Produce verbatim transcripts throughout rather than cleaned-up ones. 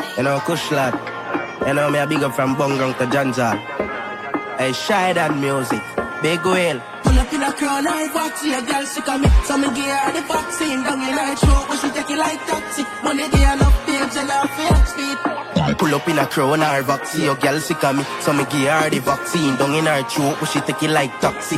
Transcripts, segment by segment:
You know, Kush lad. You know, me a big up from Bungrong to Janjal. Hey, shy that music. Big whale. Pull up in a crown, I foxy, a girl sick of me. So me give her the vaccine, down in her throat, but she take it like taxi. Money day enough page and her face feet. Pull up in a crown, her vaccine, a girl sick of me. So me give her the vaccine, down in her throat, but she take it like taxi.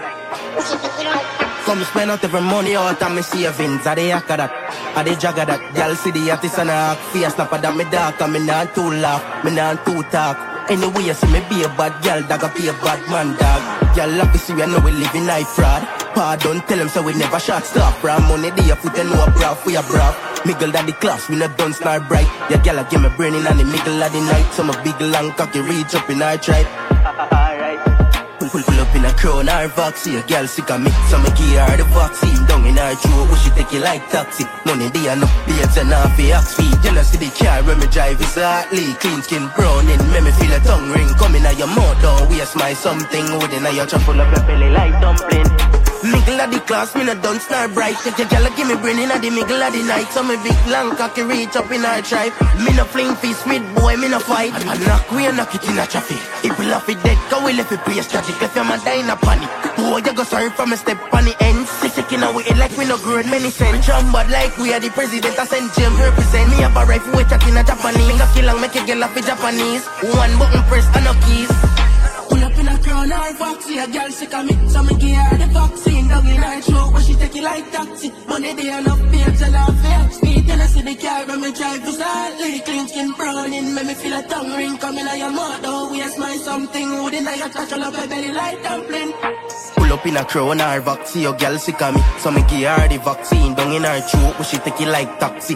Come spend out every money out and me savings. A the hack of that, a the jag of that. Girl see the artist and a hack face, snap of that me dark. And me not too laugh, me not too talk. Anyway, you see me be a bad girl, dog a be a bad man, dog. Girl obviously we know we live in high fraud. Pardon, tell him so we never shot stop. Ram money day, put a no brav, we a brav. Miggle at the class, we no done star bright. Your girl a give me brain in on the middle of the night. So my big long cocky reach up in our tribe. Alright. Pull, pull, pull up in a crown, her vaccine. A girl sick of me, so me give her the vaccine. Down in her throat, but she take it like taxi. Money day and no babes and half a axe feed. Jealous see the car when me drive, it's hotly. Clean skin brown in, make me feel a tongue ring. Come in at your mouth, don't waste my something. Within your chop, pull up your belly like dumpling. Middle of the class, me no done star bright. Take your girl give me brain in at the middle of the night. So me big long cocky reach up in her tribe. Me no fling fist with boy, me no fight. I knock we and knock it in a traffic. If we love it dead, go we left it place tragic. If you're my die in a panic. Boy, you go sorry for me step on the end. Sticking away like we no grown many cents. Jump but like we are the president, I send Jim represent. Me have a rifle with chat in a Japanese. Me a kill and make a girl off a Japanese. One button press and no keys. Pull up in a crown, her foxy, a girl sick of me. So me give her the vaccine, down in her throat, but she take it like taxi. Money day enough babes and her face speed. Then I see the car when me drive to slightly. Clean skin brown in, make me feel a tongue ring. Come in on your mouth, don't waste my something. Within your touch, all up your belly like dumpling. Pull up in a crown, her vaccine, a girl sick of me. So me give her the vaccine, down in her throat, but she take it like taxi.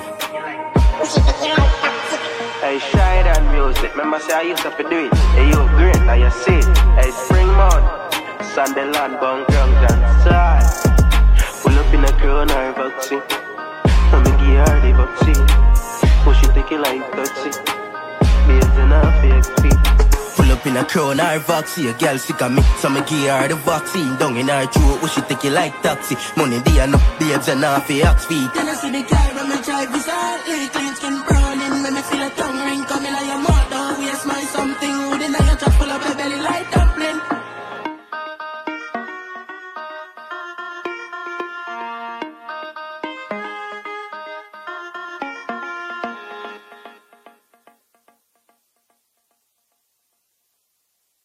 Hey, shy that music. Remember say I used to do it. Hey, you great, now you see it. Hey, Springmount, Sunderland, Bungrong, Johnson. Pull up in a crown, her vaccine. Let me give her the vaccine. Push it, take it like taxi. Based in her fake feet. Pull up in a crown, her vaccine. A girl sick of me, so me give her the vaccine. Down in her throat, push it, take it like taxi. Money day and no babes and half a axe feet. Then I see the car